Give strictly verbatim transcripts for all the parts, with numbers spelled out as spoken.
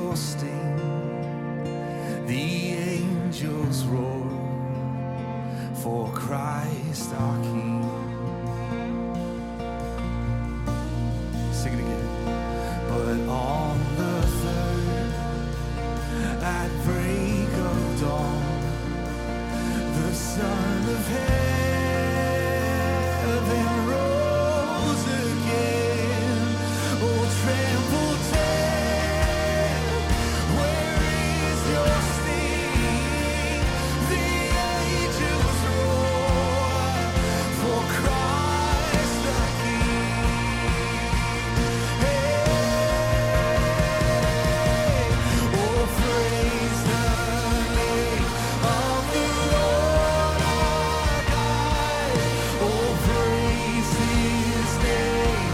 your sting. The angels roar for Christ our King. Sing it again. But on the third, at break of dawn, the Son of Heaven rose again. Oh, tremble dead, where is your sting? The angels roar for Christ the King. Hey, oh, praise the name of the Lord our God. Oh, praise His name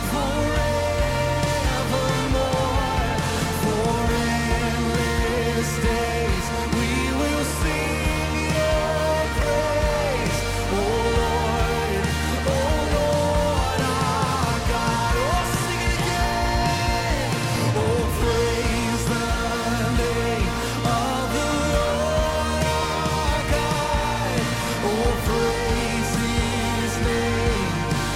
forevermore. For endless days we will sing your praise. Oh Lord, oh Lord our God. Oh, sing it again. Oh, praise the name of the Lord our God. Oh, praise His name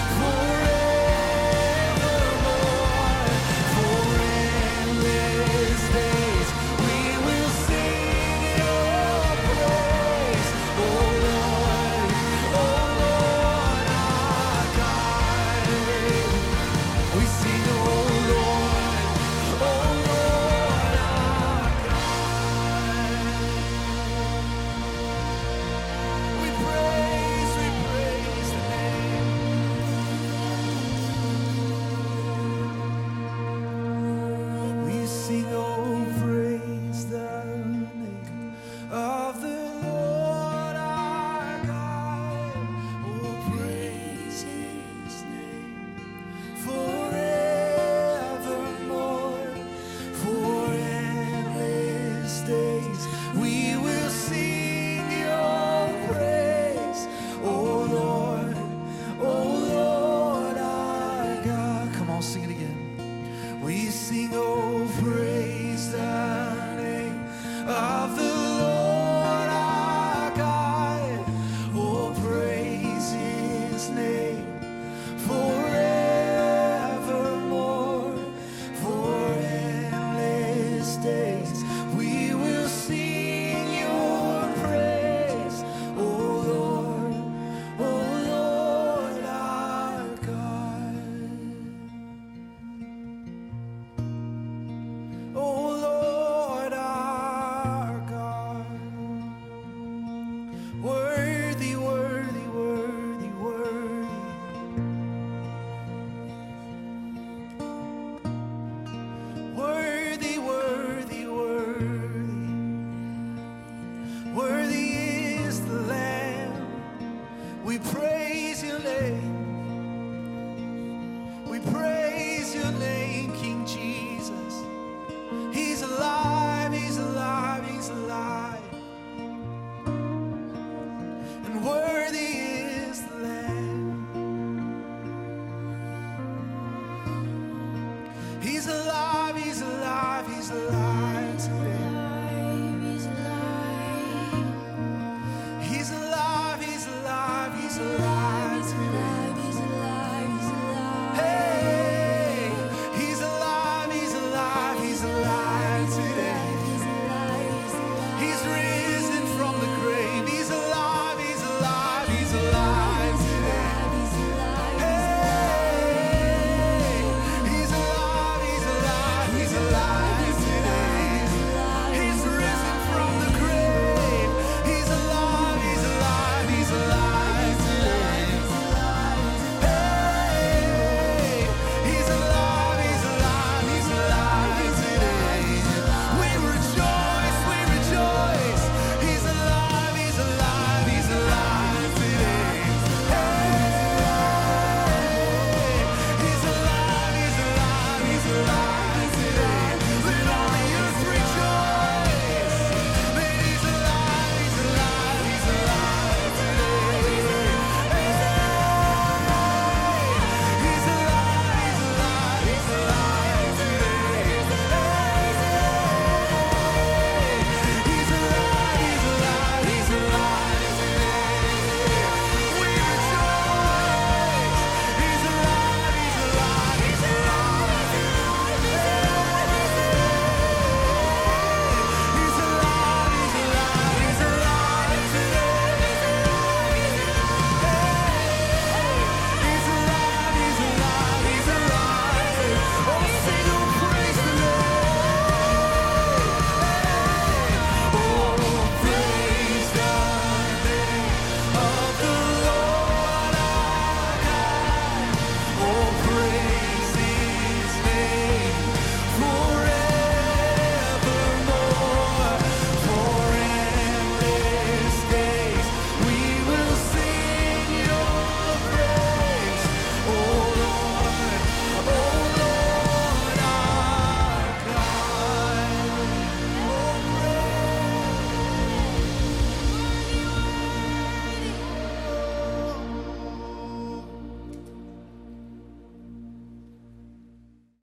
forevermore. For endless days we will sing your praise. Oh Lord, oh Lord our God. We sing, oh Lord, oh Lord our God. We praise, we praise the name. We sing, oh, praise the name of the Lord our God. Oh, praise His name forevermore. For endless days we will sing your praise. Oh Lord, oh Lord our God. Come on, sing it again. We sing, oh, praise the name of the Lord our God. Oh, praise His name forevermore. For endless days we will sing your praise. Oh Lord, oh Lord our God. Oh Lord our God. Worthy, worthy, worthy, worthy. Worthy, worthy, worthy. Worthy is the Lamb. We praise your name. We praise your name, King Jesus.